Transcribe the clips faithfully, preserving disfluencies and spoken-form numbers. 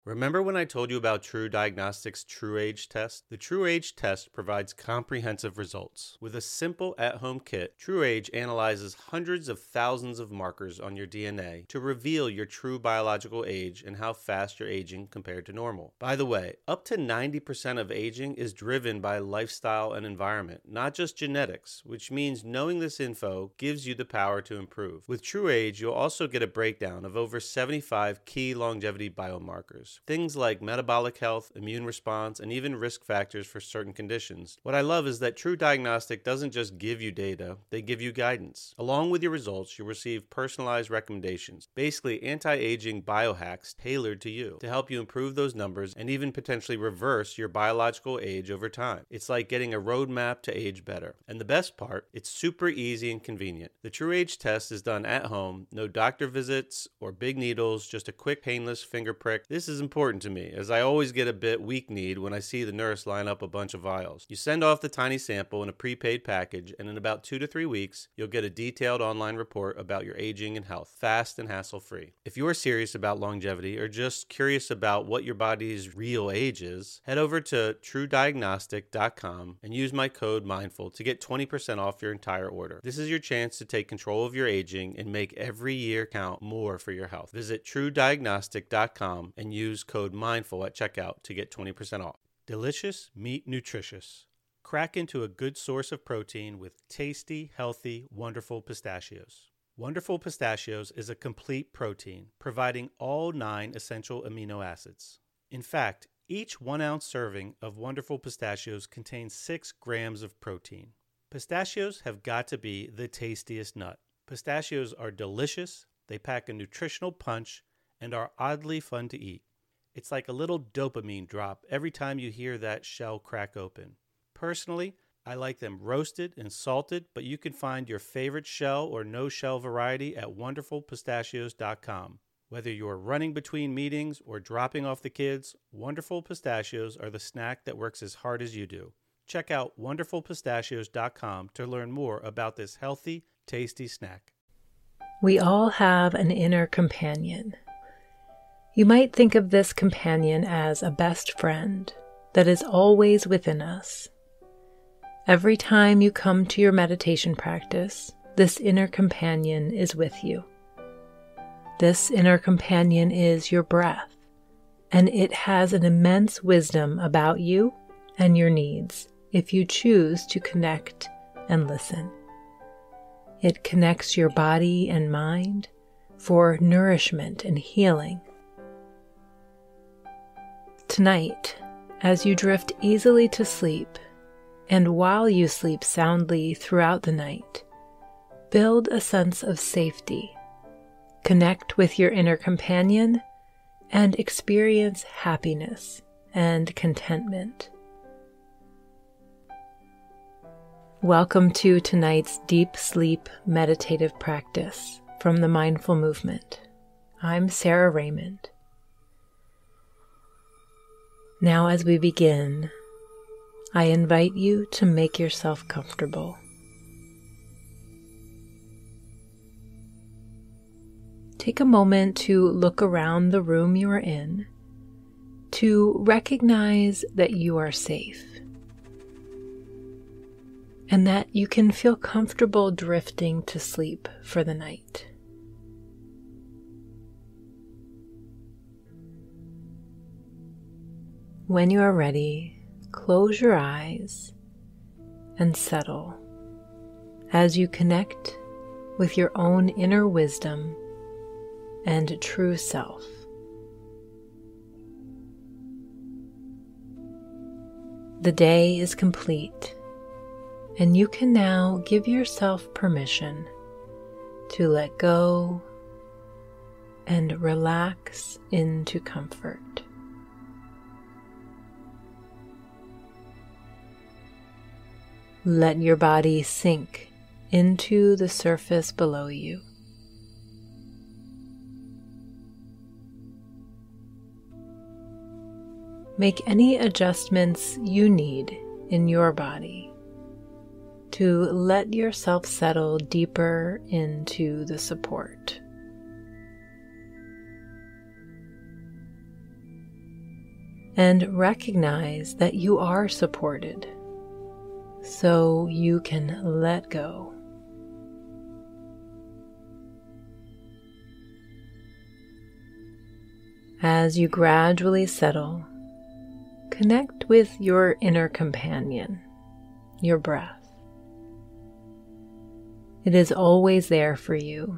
Remember when I told you about True Diagnostics' TrueAge test? The TrueAge test provides comprehensive results. With a simple at-home kit, TrueAge analyzes hundreds of thousands of markers on your D N A to reveal your true biological age and how fast you're aging compared to normal. By the way, up to ninety percent of aging is driven by lifestyle and environment, not just genetics, which means knowing this info gives you the power to improve. With TrueAge, you'll also get a breakdown of over seventy-five key longevity biomarkers. Things like metabolic health, immune response, and even risk factors for certain conditions. What I love is that True Diagnostic doesn't just give you data, they give you guidance. Along with your results, you'll receive personalized recommendations, basically anti-aging biohacks tailored to you to help you improve those numbers and even potentially reverse your biological age over time. It's like getting a roadmap to age better. And the best part, it's super easy and convenient. The TrueAge test is done at home, no doctor visits or big needles, just a quick painless finger prick. This is important to me, as I always get a bit weak-kneed when I see the nurse line up a bunch of vials. You send off the tiny sample in a prepaid package, and in about two to three weeks, you'll get a detailed online report about your aging and health, fast and hassle-free. If you're serious about longevity or just curious about what your body's real age is, head over to true diagnostic dot com and use my code MINDFUL to get twenty percent off your entire order. This is your chance to take control of your aging and make every year count more for your health. Visit true diagnostic dot com and use Use code MINDFUL at checkout to get twenty percent off. Delicious, meat, nutritious. Crack into a good source of protein with tasty, healthy, wonderful pistachios. Wonderful Pistachios is a complete protein, providing all nine essential amino acids. In fact, each one ounce serving of Wonderful Pistachios contains six grams of protein. Pistachios have got to be the tastiest nut. Pistachios are delicious, they pack a nutritional punch, and are oddly fun to eat. It's like a little dopamine drop every time you hear that shell crack open. Personally, I like them roasted and salted, but you can find your favorite shell or no-shell variety at wonderful pistachios dot com. Whether you're running between meetings or dropping off the kids, Wonderful Pistachios are the snack that works as hard as you do. Check out wonderful pistachios dot com to learn more about this healthy, tasty snack. We all have an inner companion. You might think of this companion as a best friend that is always within us. Every time you come to your meditation practice, this inner companion is with you. This inner companion is your breath, and it has an immense wisdom about you and your needs if you choose to connect and listen. It connects your body and mind for nourishment and healing. Tonight, as you drift easily to sleep, and while you sleep soundly throughout the night, build a sense of safety, connect with your inner companion, and experience happiness and contentment. Welcome to tonight's deep sleep meditative practice from the Mindful Movement. I'm Sarah Raymond. Now, as we begin, I invite you to make yourself comfortable. Take a moment to look around the room you are in, to recognize that you are safe, and that you can feel comfortable drifting to sleep for the night. When you are ready, close your eyes and settle as you connect with your own inner wisdom and true self. The day is complete, and you can now give yourself permission to let go and relax into comfort. Let your body sink into the surface below you. Make any adjustments you need in your body to let yourself settle deeper into the support. and recognize that you are supported, so you can let go. As you gradually settle, connect with your inner companion, your breath. It is always there for you,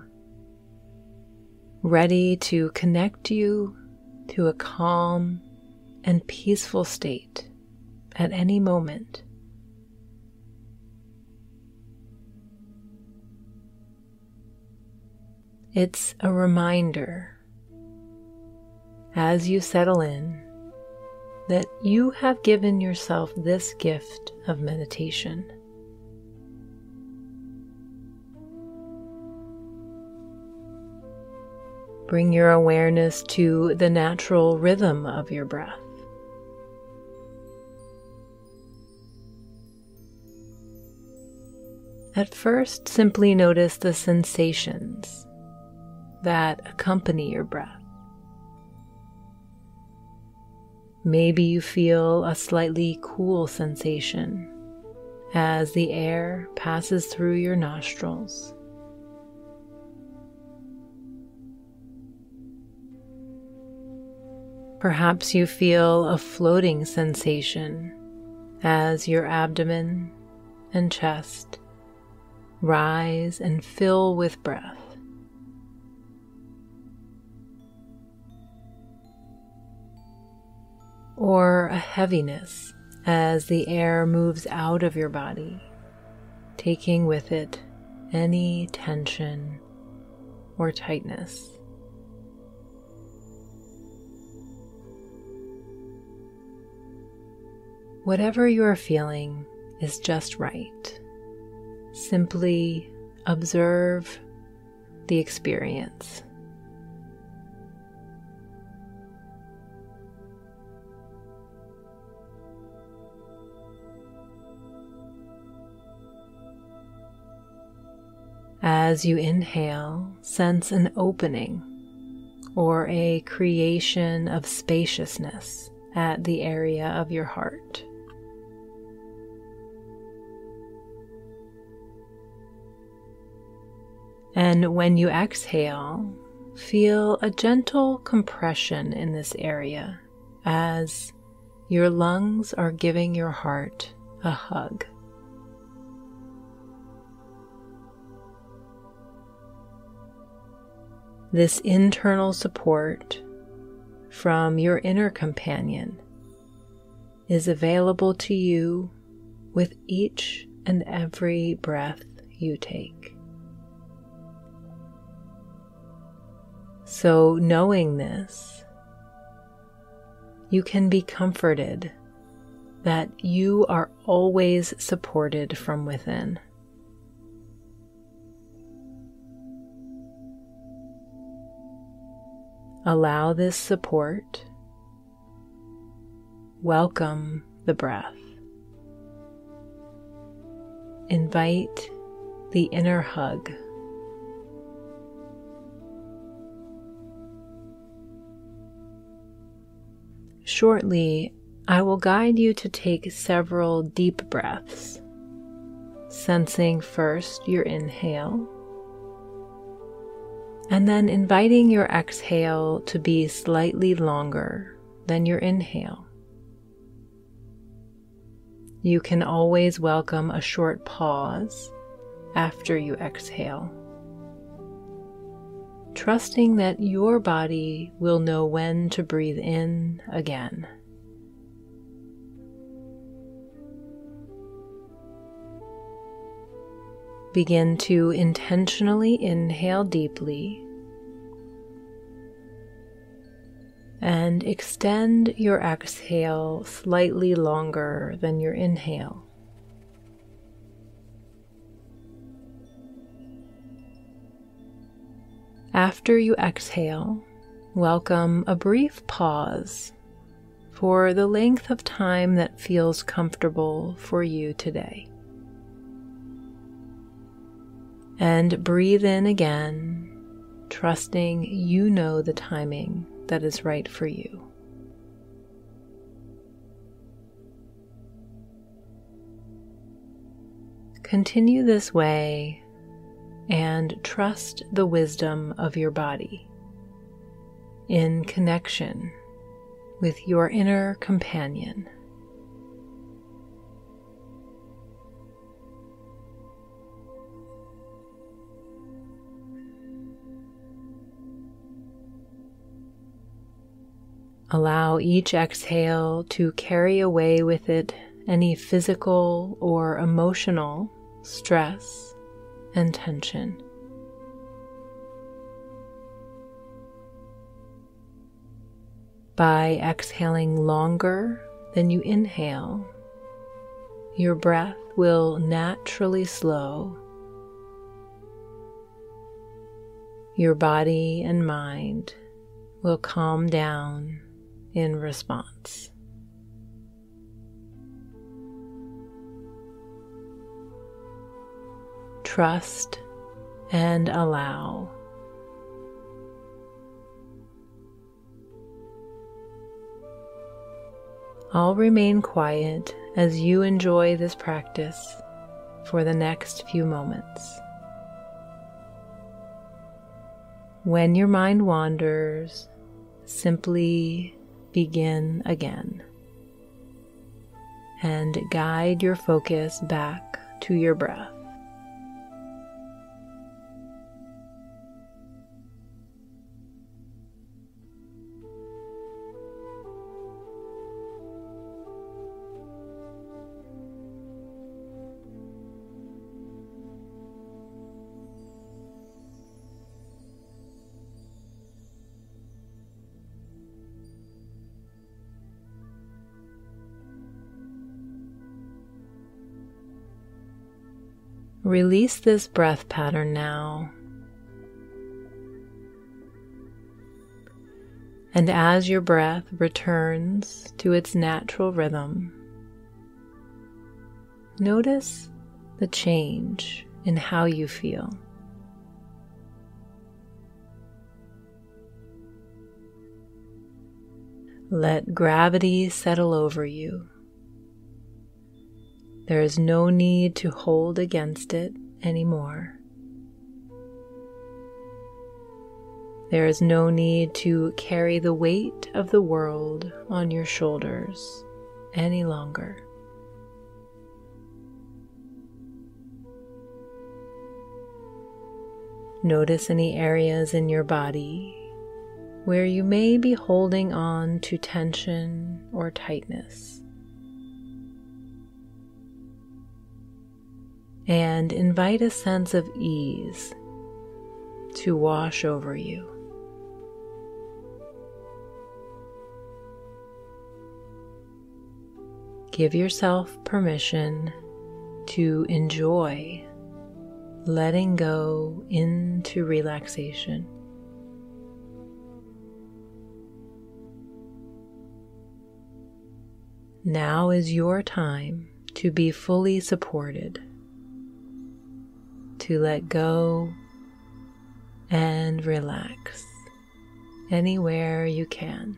ready to connect you to a calm and peaceful state at any moment. It's a reminder, as you settle in, that you have given yourself this gift of meditation. Bring your awareness to the natural rhythm of your breath. At first, simply notice the sensations that accompany your breath. Maybe you feel a slightly cool sensation as the air passes through your nostrils. Perhaps you feel a floating sensation as your abdomen and chest rise and fill with breath. Or a heaviness as the air moves out of your body, taking with it any tension or tightness. Whatever you are feeling is just right. Simply observe the experience. As you inhale, sense an opening or a creation of spaciousness at the area of your heart. And when you exhale, feel a gentle compression in this area as your lungs are giving your heart a hug. This internal support from your inner companion is available to you with each and every breath you take. So, knowing this, you can be comforted that you are always supported from within. Allow this support. Welcome the breath. Invite the inner hug. Shortly, I will guide you to take several deep breaths, sensing first your inhale, and then inviting your exhale to be slightly longer than your inhale. You can always welcome a short pause after you exhale, trusting that your body will know when to breathe in again. Begin to intentionally inhale deeply and extend your exhale slightly longer than your inhale. After you exhale, welcome a brief pause for the length of time that feels comfortable for you today. And breathe in again, trusting you know the timing that is right for you. continue this way and trust the wisdom of your body in connection with your inner companion. Allow each exhale to carry away with it any physical or emotional stress and tension. By exhaling longer than you inhale, your breath will naturally slow. Your body and mind will calm down in response. Trust and allow. I'll remain quiet as you enjoy this practice for the next few moments. When your mind wanders, simply begin again and guide your focus back to your breath. Release this breath pattern now. And as your breath returns to its natural rhythm, notice the change in how you feel. Let gravity settle over you. There is no need to hold against it anymore. There is no need to carry the weight of the world on your shoulders any longer. Notice any areas in your body where you may be holding on to tension or tightness. And invite a sense of ease to wash over you. Give yourself permission to enjoy letting go into relaxation. Now is your time to be fully supported, to let go and relax anywhere you can.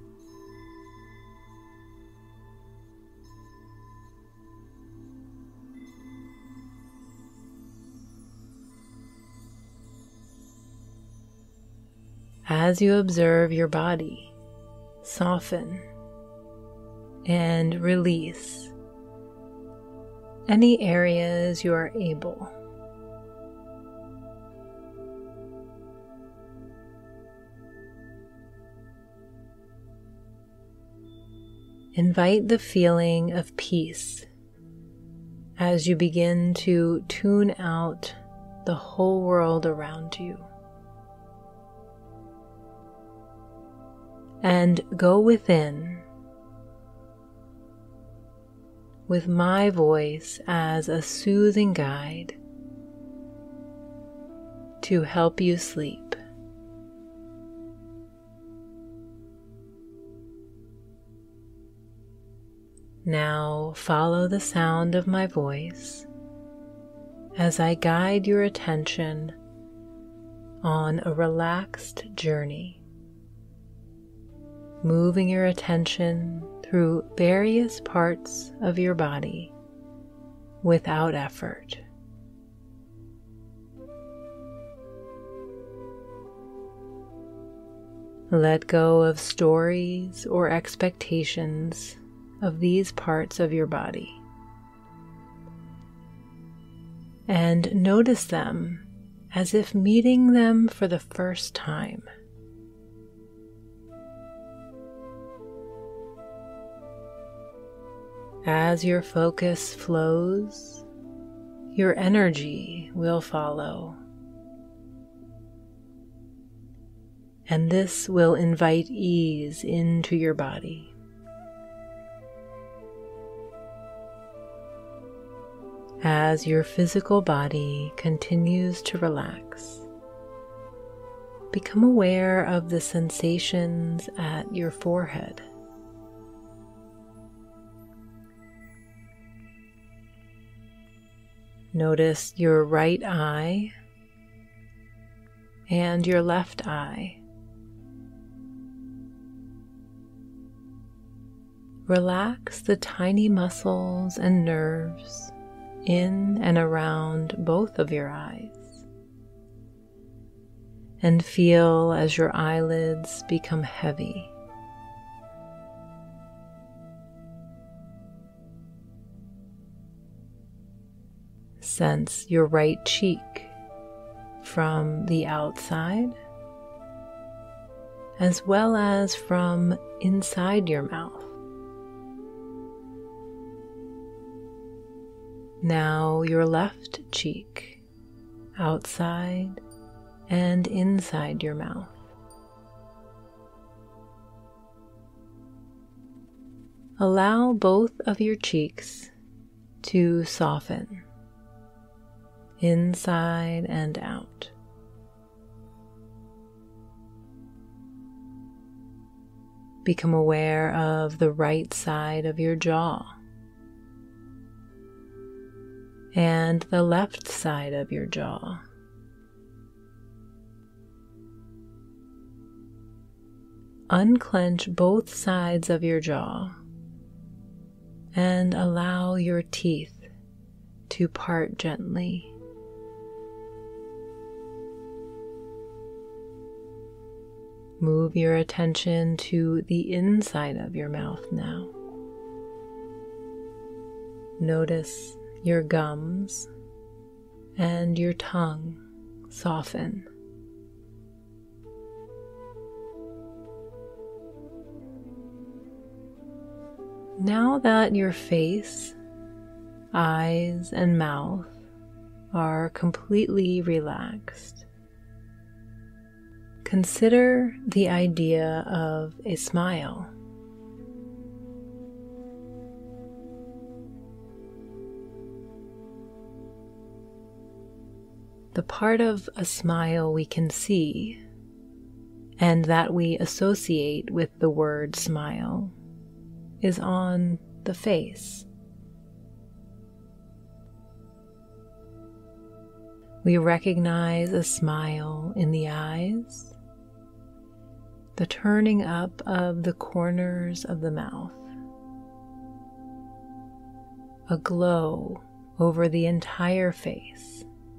As you observe your body, soften and release any areas you are able. Invite the feeling of peace as you begin to tune out the whole world around you. And go within with my voice as a soothing guide to help you sleep. Now follow the sound of my voice as I guide your attention on a relaxed journey, moving your attention through various parts of your body without effort. Let go of stories or expectations of these parts of your body, and notice them as if meeting them for the first time. As your focus flows, your energy will follow. And this will invite ease into your body. As your physical body continues to relax, become aware of the sensations at your forehead. Notice your right eye and your left eye. Relax the tiny muscles and nerves in and around both of your eyes, and feel as your eyelids become heavy. Sense your right cheek from the outside as well as from inside your mouth. Now your left cheek, outside and inside your mouth. Allow both of your cheeks to soften, inside and out. Become aware of the right side of your jaw and the left side of your jaw. Unclench both sides of your jaw and allow your teeth to part gently. Move your attention to the inside of your mouth now. Notice your gums and your tongue soften. Now that your face, eyes, and mouth are completely relaxed, consider the idea of a smile. The part of a smile we can see and that we associate with the word smile is on the face. We recognize a smile in the eyes, the turning up of the corners of the mouth, a glow over the entire face.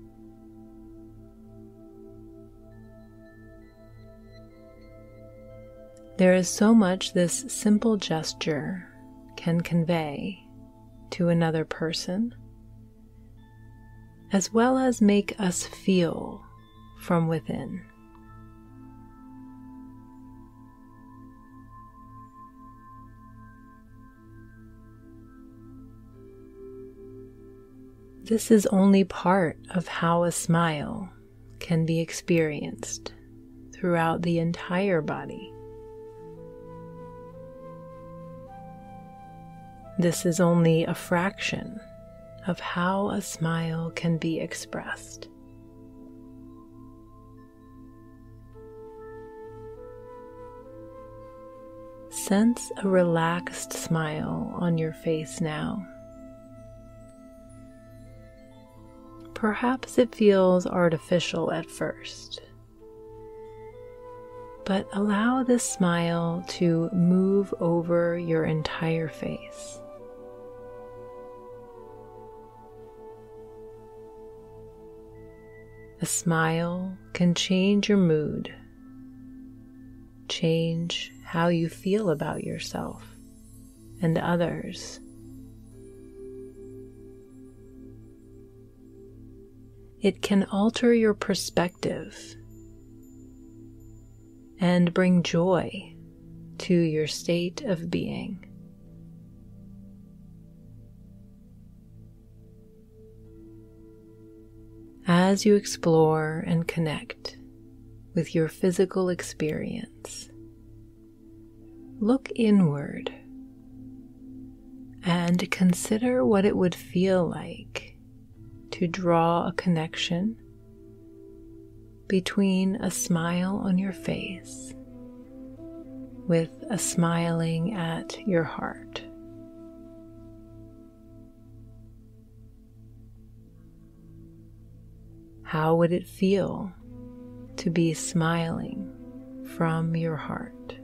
There is so much this simple gesture can convey to another person, as well as make us feel from within. This is only part of how a smile can be experienced throughout the entire body. This is only a fraction of how a smile can be expressed. Sense a relaxed smile on your face now. Perhaps it feels artificial at first, but allow this smile to move over your entire face. A smile can change your mood, change how you feel about yourself and others. It can alter your perspective and bring joy to your state of being. As you explore and connect with your physical experience, look inward and consider what it would feel like to draw a connection between a smile on your face with a smiling at your heart. How would it feel to be smiling from your heart?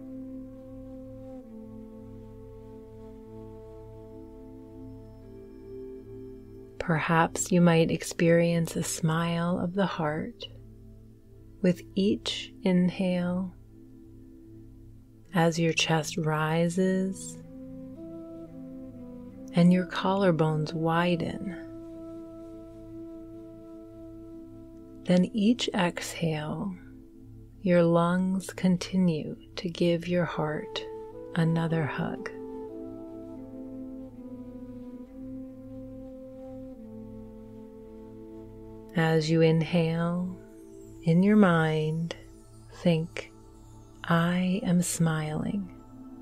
Perhaps you might experience a smile of the heart with each inhale as your chest rises and your collarbones widen. Then each exhale, your lungs continue to give your heart another hug. As you inhale, in your mind, think, I am smiling.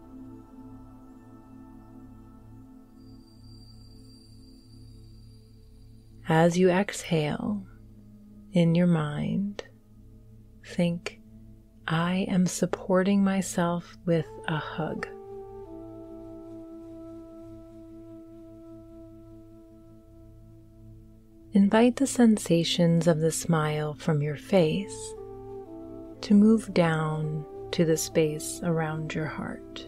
As you exhale, in your mind, think, I am supporting myself with a hug. Invite the sensations of the smile from your face to move down to the space around your heart.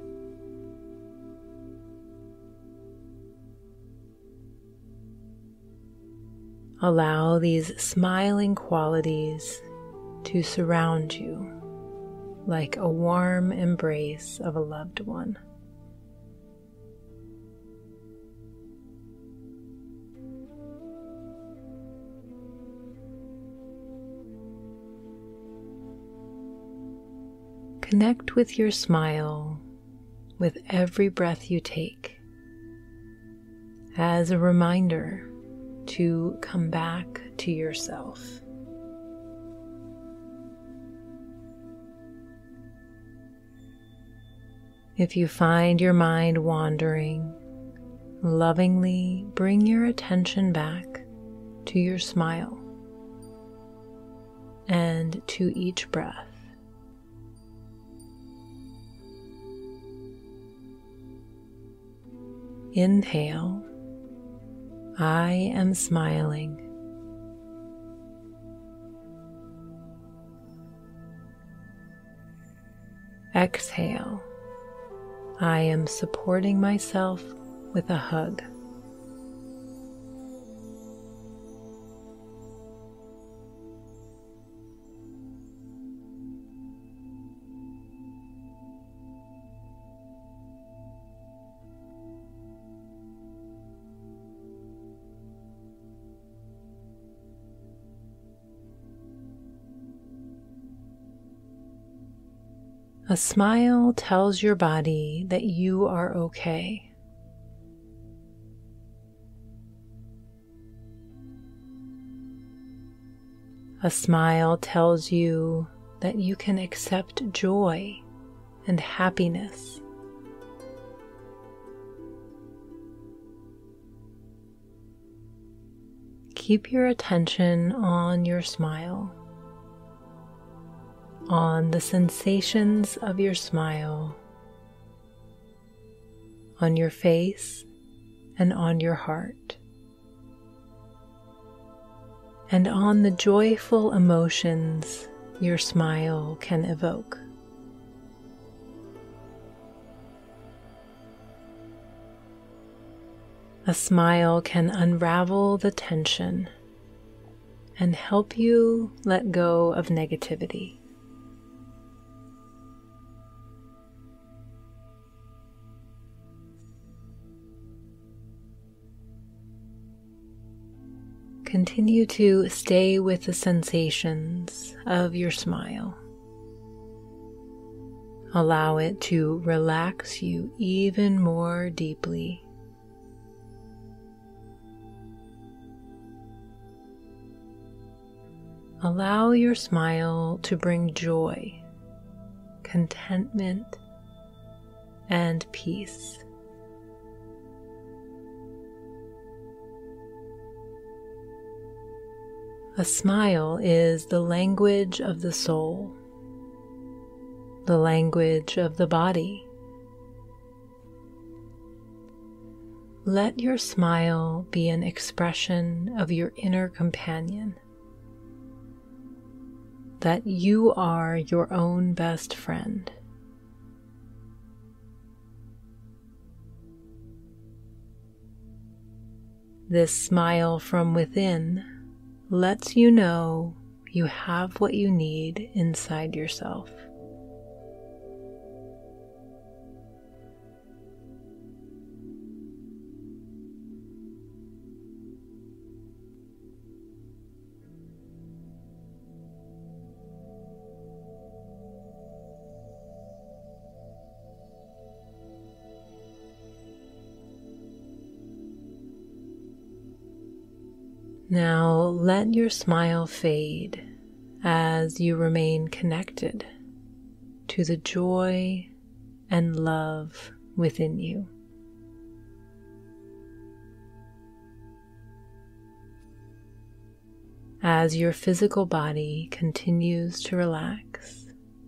Allow these smiling qualities to surround you like a warm embrace of a loved one. Connect with your smile with every breath you take as a reminder to come back to yourself. If you find your mind wandering, lovingly bring your attention back to your smile and to each breath. Inhale, I am smiling. Exhale, I am supporting myself with a hug. A smile tells your body that you are okay. A smile tells you that you can accept joy and happiness. Keep your attention on your smile, on the sensations of your smile, on your face and on your heart, and on the joyful emotions your smile can evoke. A smile can unravel the tension and help you let go of negativity. Continue to stay with the sensations of your smile. Allow it to relax you even more deeply. Allow your smile to bring joy, contentment, and peace. A smile is the language of the soul, the language of the body. Let your smile be an expression of your inner companion, that you are your own best friend. This smile from within lets you know you have what you need inside yourself. Now let your smile fade as you remain connected to the joy and love within you. As your physical body continues to relax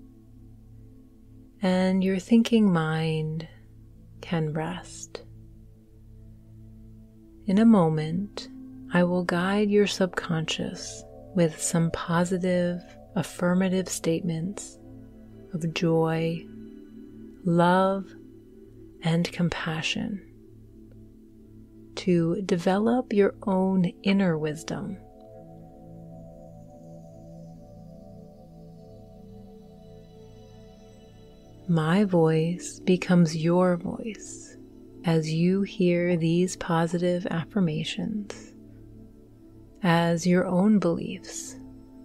and your thinking mind can rest, in a moment, I will guide your subconscious with some positive, affirmative statements of joy, love, and compassion to develop your own inner wisdom. My voice becomes your voice as you hear these positive affirmations as your own beliefs.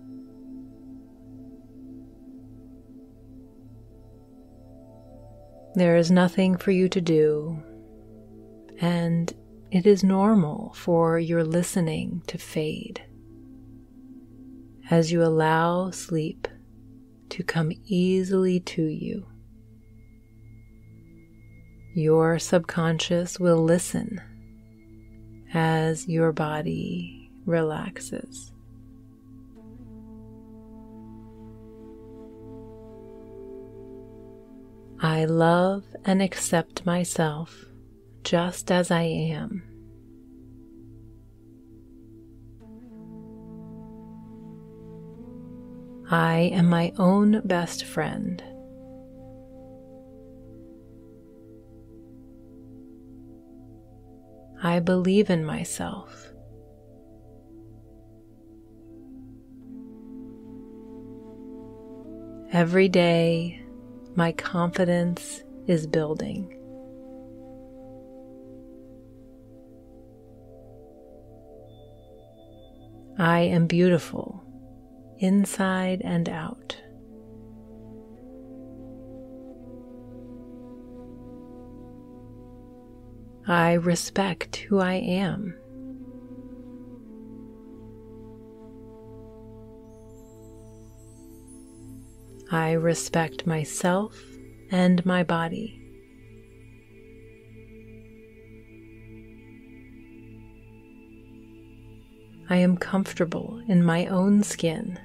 There is nothing for you to do, and it is normal for your listening to fade as you allow sleep to come easily to you. Your subconscious will listen as your body relaxes. I love and accept myself just as I am. I am my own best friend. I believe in myself. Every day, my confidence is building. I am beautiful, inside and out. I respect who I am. I respect myself and my body. I am comfortable in my own skin.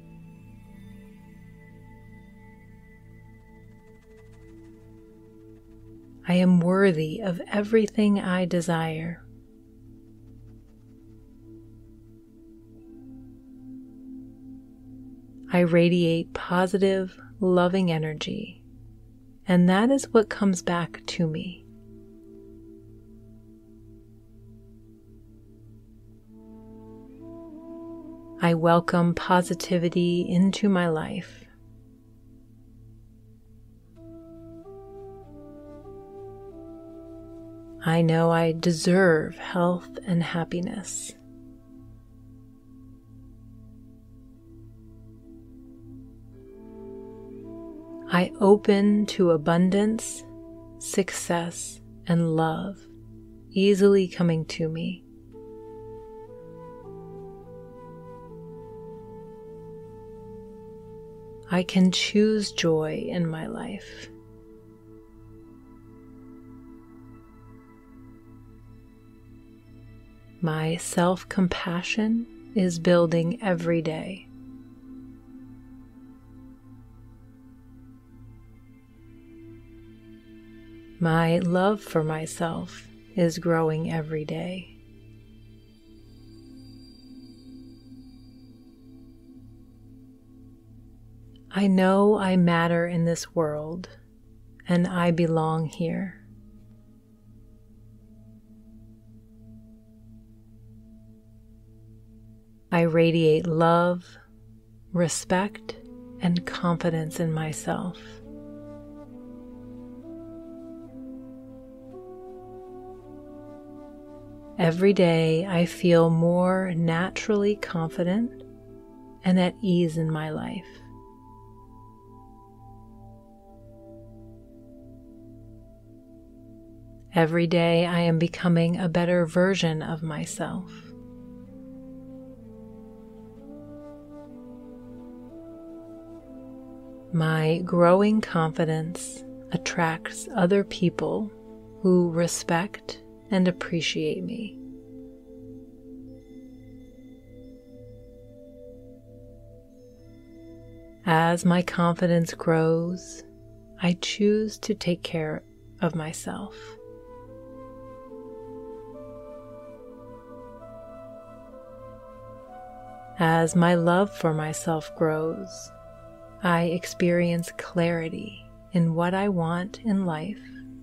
I am worthy of everything I desire. I radiate positive, loving energy, and that is what comes back to me. I welcome positivity into my life. I know I deserve health and happiness. I open to abundance, success, and love easily coming to me. I can choose joy in my life. My self-compassion is building every day. My love for myself is growing every day. I know I matter in this world, and I belong here. I radiate love, respect, and confidence in myself. Every day I feel more naturally confident and at ease in my life. Every day I am becoming a better version of myself. My growing confidence attracts other people who respect and appreciate me. As my confidence grows, I choose to take care of myself. As my love for myself grows, I experience clarity in what I want in life.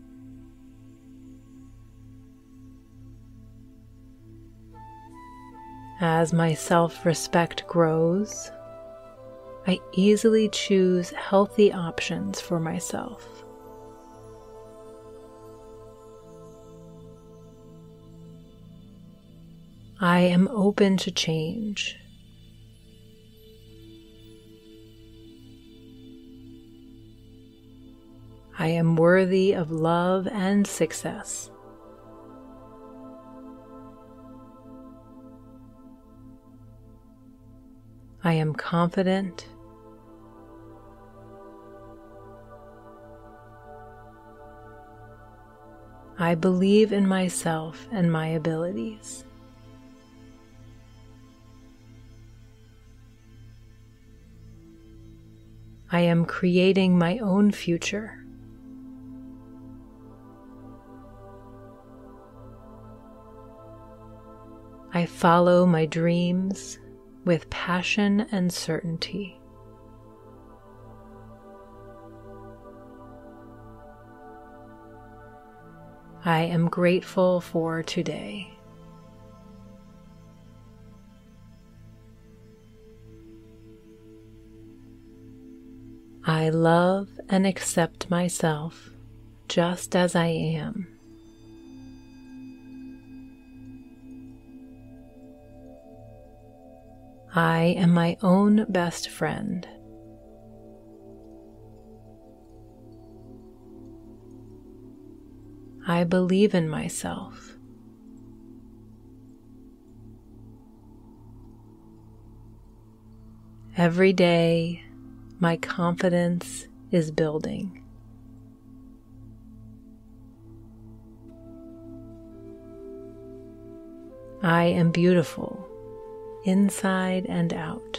As my self-respect grows, I easily choose healthy options for myself. I am open to change. I am worthy of love and success. I am confident. I believe in myself and my abilities. I am creating my own future. I follow my dreams with passion and certainty. I am grateful for today. I love and accept myself just as I am. I am my own best friend. I believe in myself. Every day, my confidence is building. I am beautiful, inside and out.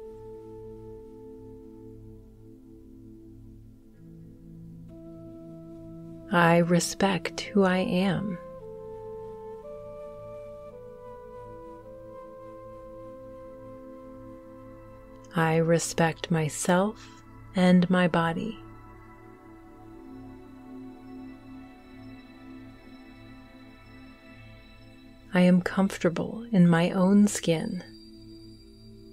I respect who I am. I respect myself and my body. I am comfortable in my own skin.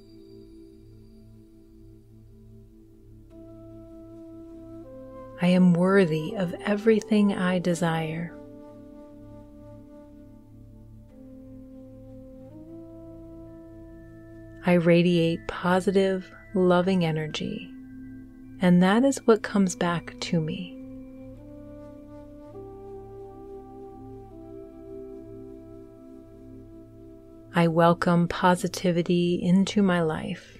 I am worthy of everything I desire. I radiate positive, loving energy, and that is what comes back to me. I welcome positivity into my life.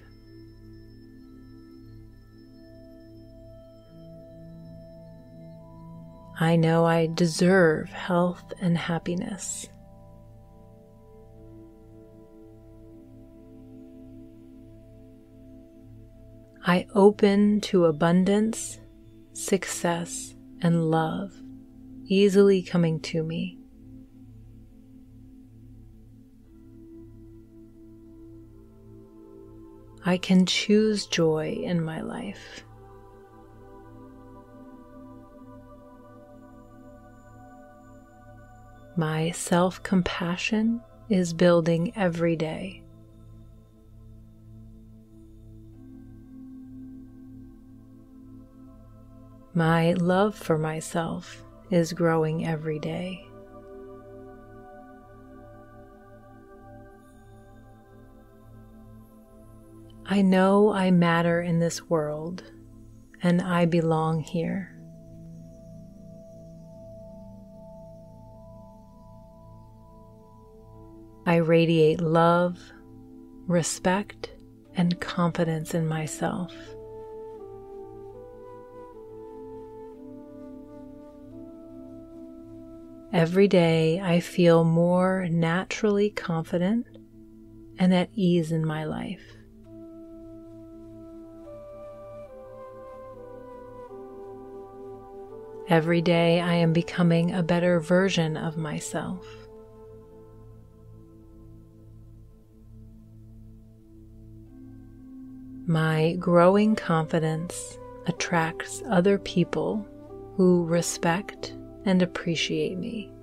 I know I deserve health and happiness. I open to abundance, success, and love easily coming to me. I can choose joy in my life. My self-compassion is building every day. My love for myself is growing every day. I know I matter in this world, and I belong here. I radiate love, respect, and confidence in myself. Every day I feel more naturally confident and at ease in my life. Every day I am becoming a better version of myself. My growing confidence attracts other people who respect and appreciate me.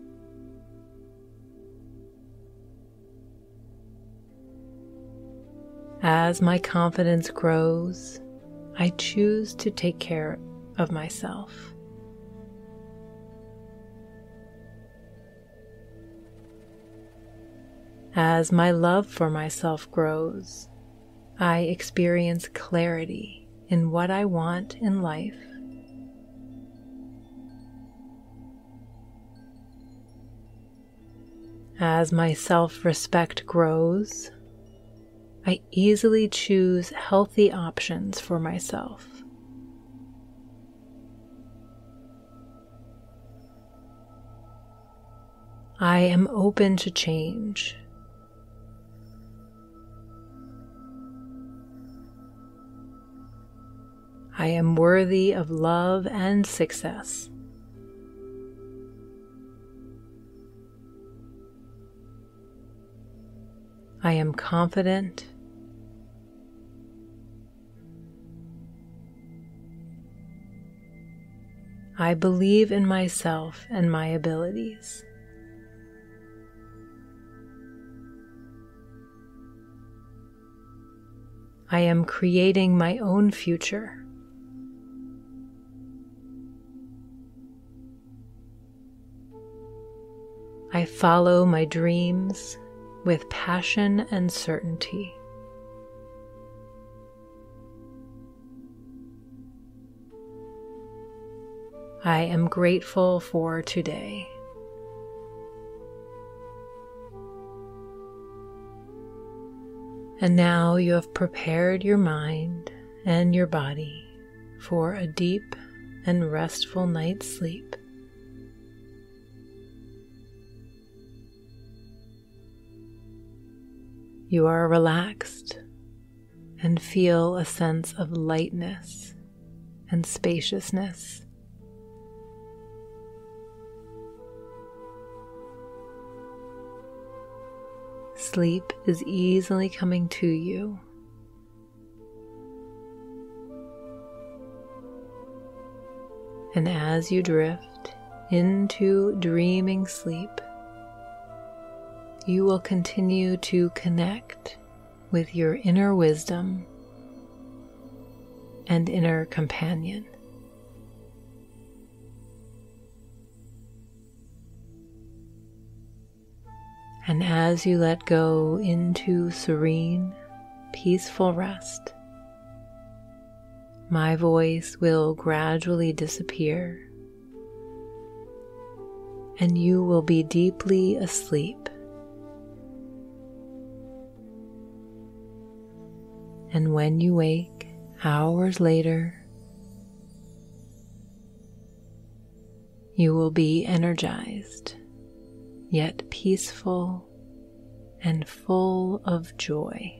As my confidence grows, I choose to take care of myself. As my love for myself grows, I experience clarity in what I want in life. As my self-respect grows, I easily choose healthy options for myself. I am open to change. I am worthy of love and success. I am confident. I believe in myself and my abilities. I am creating my own future. I follow my dreams with passion and certainty. I am grateful for today. And now you have prepared your mind and your body for a deep and restful night's sleep. You are relaxed and feel a sense of lightness and spaciousness. Sleep is easily coming to you. And as you drift into dreaming sleep, you will continue to connect with your inner wisdom and inner companion. And as you let go into serene, peaceful rest, my voice will gradually disappear, and you will be deeply asleep. And when you wake hours later, you will be energized, yet peaceful and full of joy.